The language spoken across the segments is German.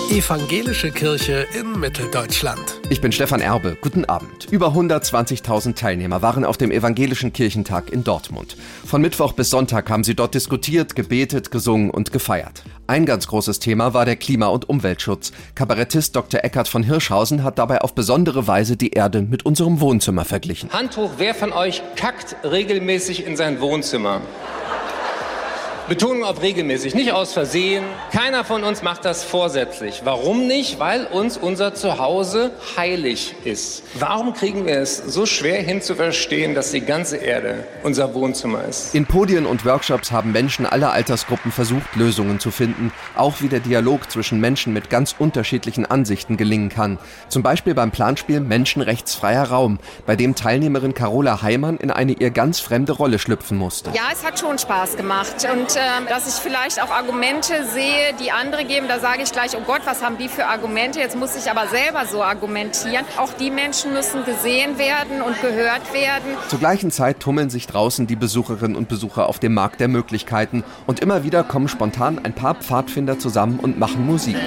Evangelische Kirche in Mitteldeutschland. Ich bin Stefan Erbe. Guten Abend. Über 120.000 Teilnehmer waren auf dem Evangelischen Kirchentag in Dortmund. Von Mittwoch bis Sonntag haben sie dort diskutiert, gebetet, gesungen und gefeiert. Ein ganz großes Thema war der Klima- und Umweltschutz. Kabarettist Dr. Eckhard von Hirschhausen hat dabei auf besondere Weise die Erde mit unserem Wohnzimmer verglichen. Hand hoch, wer von euch kackt regelmäßig in sein Wohnzimmer? Betonung auf regelmäßig, nicht aus Versehen. Keiner von uns macht das vorsätzlich. Warum nicht? Weil uns unser Zuhause heilig ist. Warum kriegen wir es so schwer hin zu verstehen, dass die ganze Erde unser Wohnzimmer ist? In Podien und Workshops haben Menschen aller Altersgruppen versucht, Lösungen zu finden. Auch wie der Dialog zwischen Menschen mit ganz unterschiedlichen Ansichten gelingen kann. Zum Beispiel beim Planspiel Menschenrechtsfreier Raum, bei dem Teilnehmerin Carola Heimann in eine ihr ganz fremde Rolle schlüpfen musste. Ja, es hat schon Spaß gemacht. Und dass ich vielleicht auch Argumente sehe, die andere geben, da sage ich gleich, oh Gott, was haben die für Argumente? Jetzt muss ich aber selber so argumentieren. Auch die Menschen müssen gesehen werden und gehört werden. Zur gleichen Zeit tummeln sich draußen die Besucherinnen und Besucher auf dem Markt der Möglichkeiten. Und immer wieder kommen spontan ein paar Pfadfinder zusammen und machen Musik.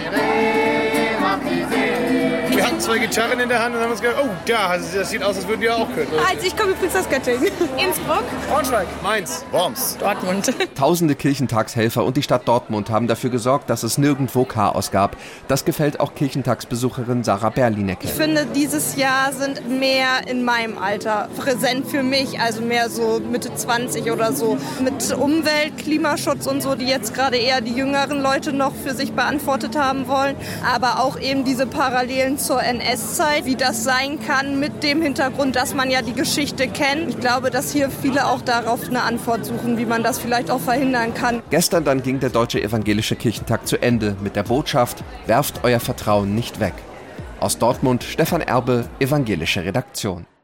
Wir hatten 2 Gitarren in der Hand und haben uns gedacht, oh, das sieht aus, als würden wir auch können. Also ich komme übrigens aus Göttingen. Innsbruck, Braunschweig, Mainz, Worms, Dortmund. Tausende Kirchentagshelfer und die Stadt Dortmund haben dafür gesorgt, dass es nirgendwo Chaos gab. Das gefällt auch Kirchentagsbesucherin Sarah Berlinecke. Ich finde, dieses Jahr sind mehr in meinem Alter präsent für mich, also mehr so Mitte 20 oder so. Mit Umwelt, Klimaschutz und so, die jetzt gerade eher die jüngeren Leute noch für sich beantwortet haben wollen. Aber auch eben diese Parallelen zur NS-Zeit, wie das sein kann mit dem Hintergrund, dass man ja die Geschichte kennt. Ich glaube, dass hier viele auch darauf eine Antwort suchen, wie man das vielleicht auch verhindern kann. Gestern dann ging der Deutsche Evangelische Kirchentag zu Ende mit der Botschaft: Werft euer Vertrauen nicht weg. Aus Dortmund Stefan Erbe, Evangelische Redaktion.